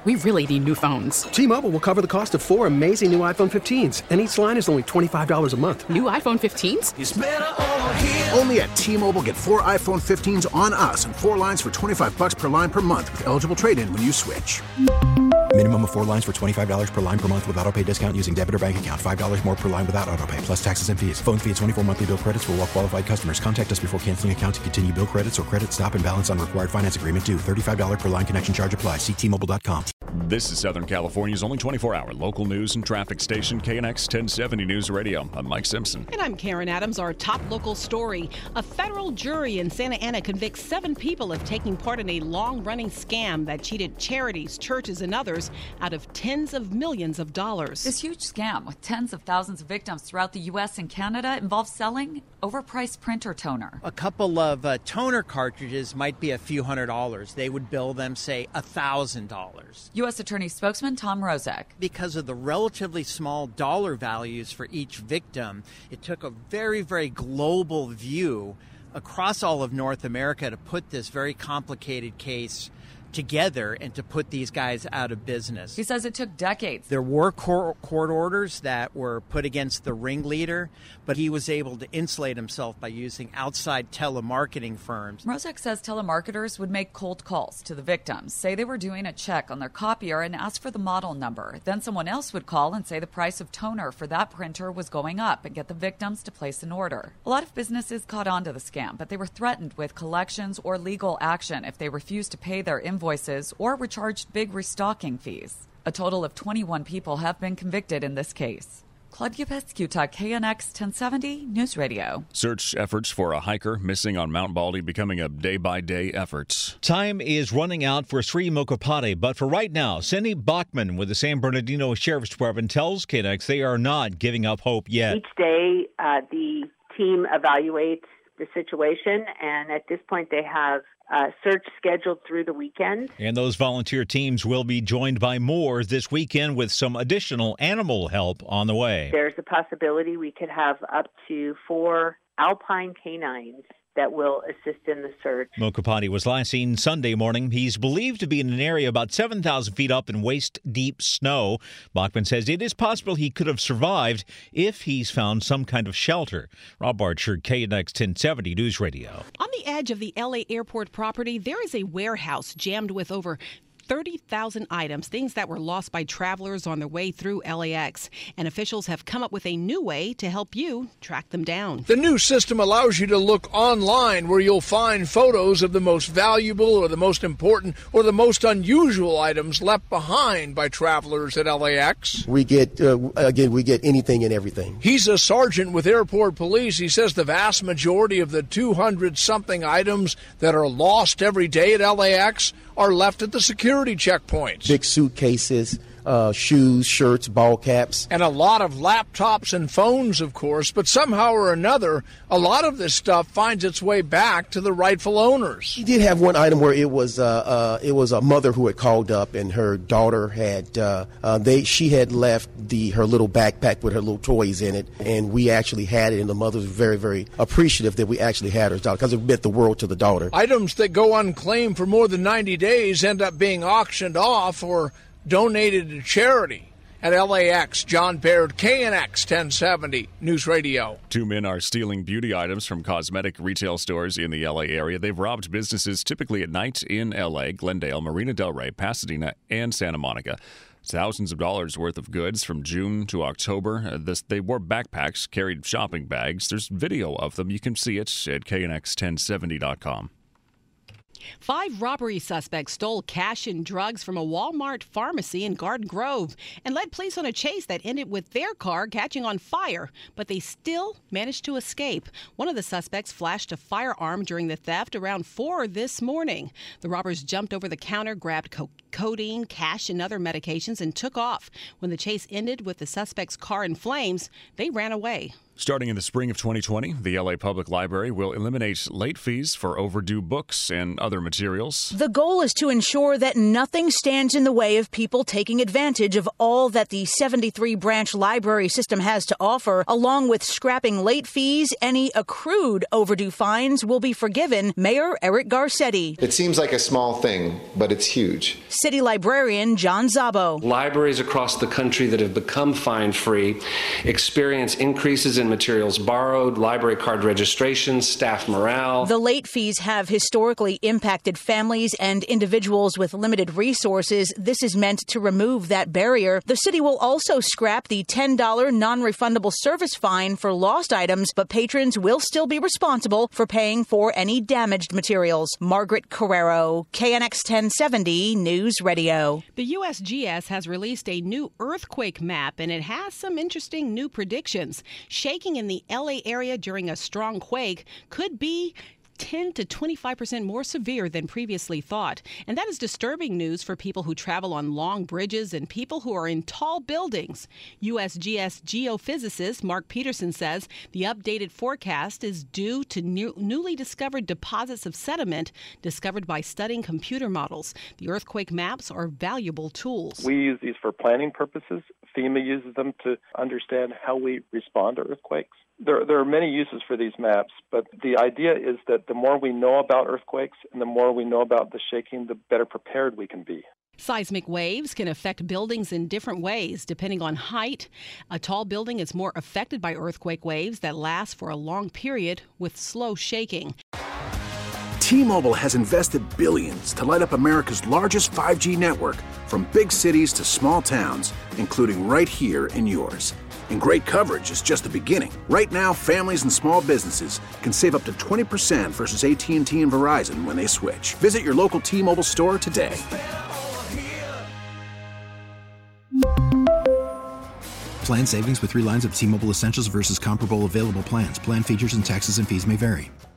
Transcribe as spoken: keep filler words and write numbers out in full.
We really need new phones. T-Mobile will cover the cost of four amazing new iPhone fifteens, and each line is only twenty-five dollars a month. New iPhone fifteens? It's better over here. Only at T-Mobile, get four iPhone fifteens on us and four lines for twenty-five dollars per line per month with eligible trade-in when you switch. Minimum of four lines for twenty-five dollars per line per month with autopay discount using debit or bank account. five dollars more per line without autopay, plus taxes and fees. Phone fee at twenty-four monthly bill credits for well-qualified customers. Contact us before canceling account to continue bill credits or credit stop and balance on required finance agreement due. thirty-five dollars per line connection charge applies. See T Mobile dot com. This is Southern California's only twenty-four hour local news and traffic station, K N X ten seventy News Radio. I'm Mike Simpson. And I'm Karen Adams. Our top local story. A federal jury in Santa Ana convicts seven people of taking part in a long-running scam that cheated charities, churches, and others out of tens of millions of dollars. This huge scam with tens of thousands of victims throughout the U S and Canada involves selling overpriced printer toner. A couple of uh, toner cartridges might be a few hundred dollars. They would bill them, say, a thousand dollars. U S Attorney spokesman Tom Rozek. Because of the relatively small dollar values for each victim, it took a very, very global view across all of North America to put this very complicated case together and to put these guys out of business. He says it took decades. There were court, court orders that were put against the ringleader, but he was able to insulate himself by using outside telemarketing firms. Rozek says telemarketers would make cold calls to the victims, say they were doing a check on their copier and ask for the model number. Then someone else would call and say the price of toner for that printer was going up and get the victims to place an order. A lot of businesses caught on to the scam, but they were threatened with collections or legal action if they refused to pay their invoices or were charged big restocking fees. A total of twenty-one people have been convicted in this case. Claudia Pescuta, K N X ten seventy News Radio. Search efforts for a hiker missing on Mount Baldy becoming a day-by-day effort. Time is running out for Sri Mokopane, but for right now, Cindy Bachman with the San Bernardino Sheriff's Department tells K N X they are not giving up hope yet. Each day, uh, the team evaluates the situation, and at this point they have Uh, search scheduled through the weekend. And those volunteer teams will be joined by more this weekend with some additional animal help on the way. There's a possibility we could have up to four alpine canines that will assist in the search. Mokopane was last seen Sunday morning. He's believed to be in an area about seven thousand feet up in waist-deep snow. Bachman says it is possible he could have survived if he's found some kind of shelter. Rob Archer, K N X ten seventy News Radio. On the edge of the L A airport property, there is a warehouse jammed with over thirty thousand items, things that were lost by travelers on their way through L A X. And officials have come up with a new way to help you track them down. The new system allows you to look online where you'll find photos of the most valuable or the most important or the most unusual items left behind by travelers at L A X. We get, uh, again, we get anything and everything. He's a sergeant with airport police. He says the vast majority of the two hundred something items that are lost every day at L A X are left at the security checkpoints. Big suitcases, uh, shoes, shirts, ball caps. And a lot of laptops and phones, of course, but somehow or another, a lot of this stuff finds its way back to the rightful owners. He did have one item where it was uh, uh, it was a mother who had called up, and her daughter had uh, uh, they she had left the her little backpack with her little toys in it, and we actually had it, and the mother was very, very appreciative that we actually had her daughter because it meant the world to the daughter. Items that go unclaimed for more than ninety days end up being auctioned off or donated to charity. At L A X, John Baird, K N X ten seventy News Radio. Two men are stealing beauty items from cosmetic retail stores in the L A area. They've robbed businesses typically at night in L A, Glendale, Marina del Rey, Pasadena, and Santa Monica. Thousands of dollars worth of goods from June to October. Uh, this, they wore backpacks, carried shopping bags. There's video of them. You can see it at K N X ten seventy dot com. Five robbery suspects stole cash and drugs from a Walmart pharmacy in Garden Grove and led police on a chase that ended with their car catching on fire, but they still managed to escape. One of the suspects flashed a firearm during the theft around four this morning. The robbers jumped over the counter, grabbed co- codeine, cash, and other medications and took off. When the chase ended with the suspect's car in flames, they ran away. Starting in the spring of twenty twenty, the L A Public Library will eliminate late fees for overdue books and other materials. The goal is to ensure that nothing stands in the way of people taking advantage of all that the seventy-three branch library system has to offer. Along with scrapping late fees, any accrued overdue fines will be forgiven. Mayor Eric Garcetti. It seems like a small thing, but it's huge. City Librarian John Zabo. Libraries across the country that have become fine-free experience increases in materials borrowed, library card registrations, staff morale. The late fees have historically impacted families and individuals with limited resources. This is meant to remove that barrier. The city will also scrap the ten dollars non-refundable service fine for lost items, but patrons will still be responsible for paying for any damaged materials. Margaret Carrero, K N X ten seventy News Radio. The U S G S has released a new earthquake map, and it has some interesting new predictions. Shaking in the L A area during a strong quake could be ten to twenty-five percent more severe than previously thought. And that is disturbing news for people who travel on long bridges and people who are in tall buildings. U S G S geophysicist Mark Peterson says the updated forecast is due to new, newly discovered deposits of sediment discovered by studying computer models. The earthquake maps are valuable tools. We use these for planning purposes. FEMA uses them to understand how we respond to earthquakes. There, there are many uses for these maps, but the idea is that the more we know about earthquakes and the more we know about the shaking, the better prepared we can be. Seismic waves can affect buildings in different ways, depending on height. A tall building is more affected by earthquake waves that last for a long period with slow shaking. T-Mobile has invested billions to light up America's largest five G network, from big cities to small towns, including right here in yours. And great coverage is just the beginning. Right now, families and small businesses can save up to twenty percent versus A T and T and Verizon when they switch. Visit your local T-Mobile store today. Plan savings with three lines of T-Mobile Essentials versus comparable available plans. Plan features and taxes and fees may vary.